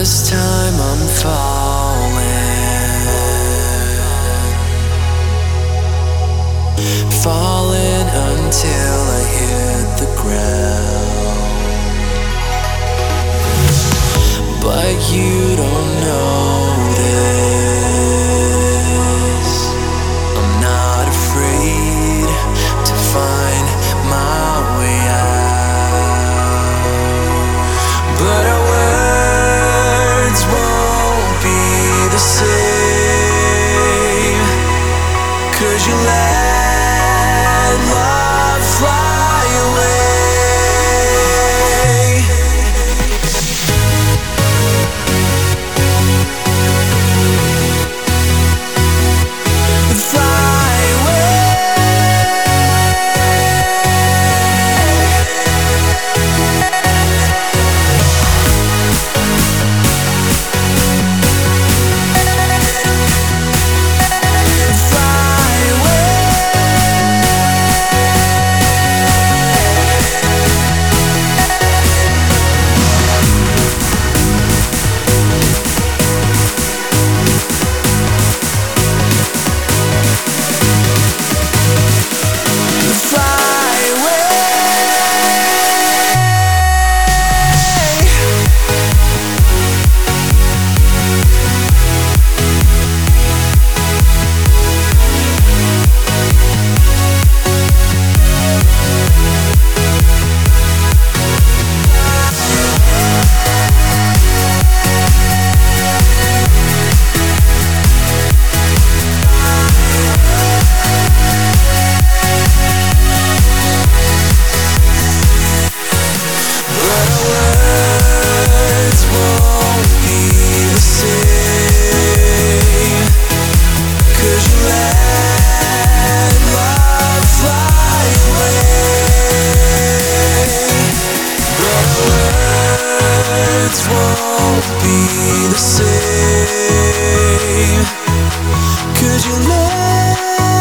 This time I'm falling until I hit the ground. But you don't know this. I'm not afraid to find my way out. But our words won't be the same, 'cause you let love fly away. Fly away. Fly away. Fly away. 'Cause you let love fly away. But words won't be the same, 'cause you let